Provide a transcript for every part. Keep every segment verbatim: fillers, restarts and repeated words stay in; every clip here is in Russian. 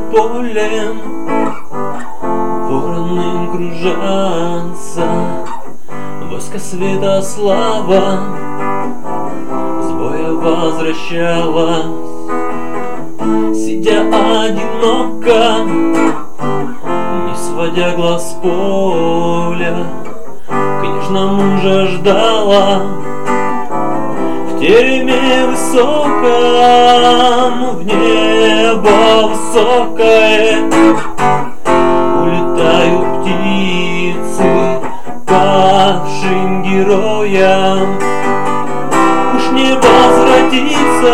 полем вороны кружатся, войско Святослава с боя возвращалась, сидя одиноко, не сводя глаз с поля, княжна мужа ждала. В тереме высоком, в небо высокое, улетают птицы павшим героям. Уж не возвратится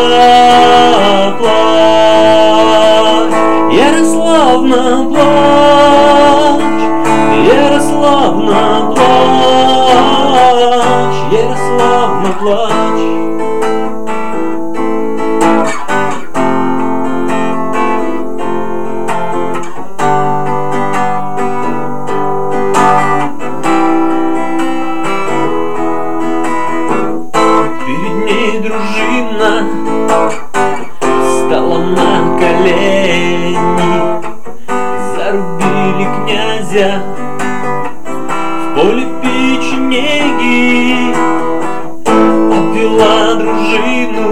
плач, Ярославна, плачь, Ярославна, плачь, Ярославна, плачь. Дружина стала на колени, зарубили князя в поле печенеги, обвела дружину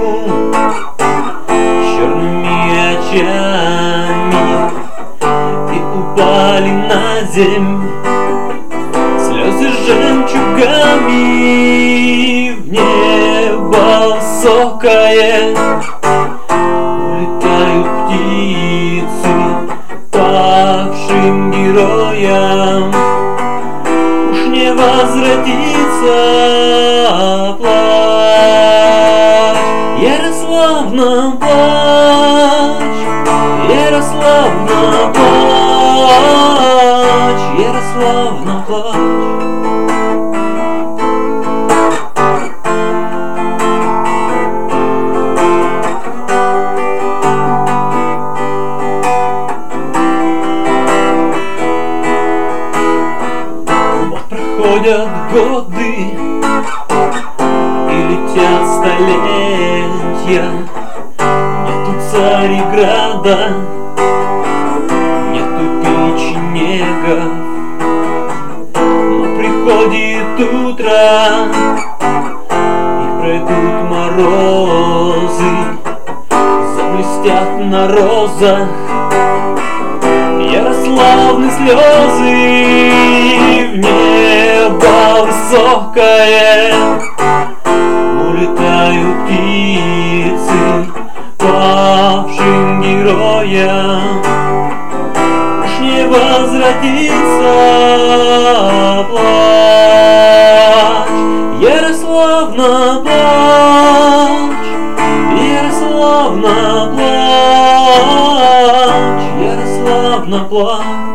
черными очами, и упали на земь слезы жемчугами. В небо высокое улетают птицы павшим героям. Уж не возвратится плач, Ярославна, плачь, Ярославна, плачь, Ярославна, плачь. Проходят годы и летят столетия, нету Цареграда, нету печенегов, но приходит утро и пройдут морозы, заблестят на розах Ярославны слезы. В небо высокое улетают птицы павшим героям. Уж не возвратится плач, Ярославна, плачь, Ярославна, плачь, Ярославна, плачь.